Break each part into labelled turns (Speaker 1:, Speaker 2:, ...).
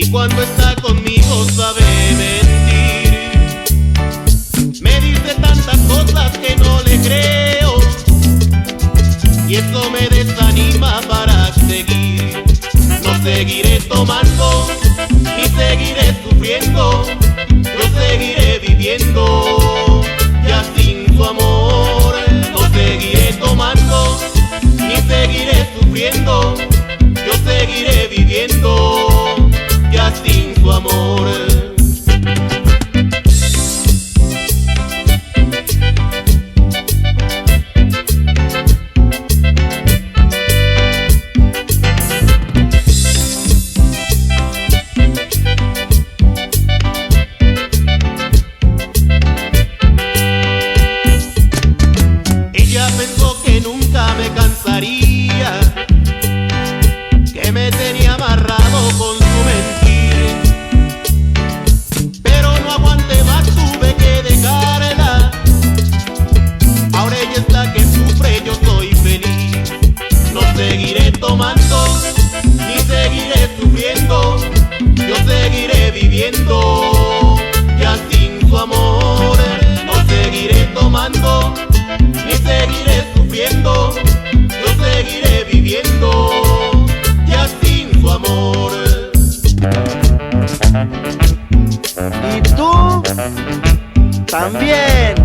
Speaker 1: cuando está conmigo sabe mentir. Me dice tantas cosas que no le creo, y eso me desanima para seguir. No seguiré tomando, ni seguiré sufriendo, yo seguiré viviendo ya sin su amor. No seguiré tomando, ni seguiré sufriendo, yo seguiré viviendo ya sin su amor. Pensó que nunca me cansaría, que me tenía amarrado con su mentir, pero no aguanté más, tuve que dejarla. Ahora ella es la que sufre, yo soy feliz. No seguiré tomando, ni seguiré sufriendo, yo seguiré viviendo ya sin su amor. No seguiré tomando, ni seguiré sufriendo, yo seguiré viviendo ya sin su amor.
Speaker 2: ¿Y tú? También.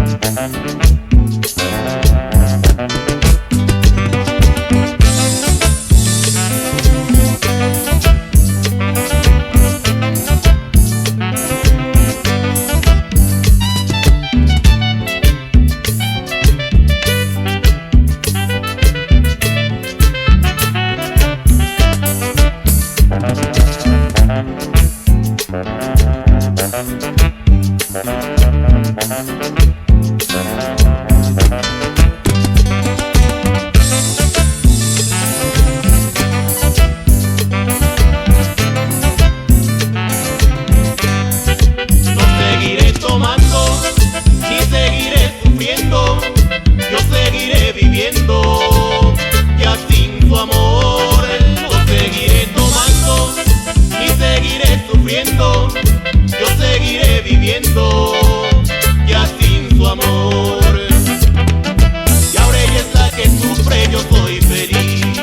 Speaker 1: Tomando, ni seguiré sufriendo, yo seguiré viviendo ya sin su amor. No seguiré tomando, ni seguiré sufriendo, yo seguiré viviendo ya sin su amor. Y ahora ella es la que sufre, yo soy feliz.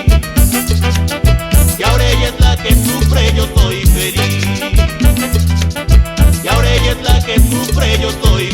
Speaker 1: Y ahora ella es la que sufre, yo soy feliz. Y ahora ella es la que sufre, yo soy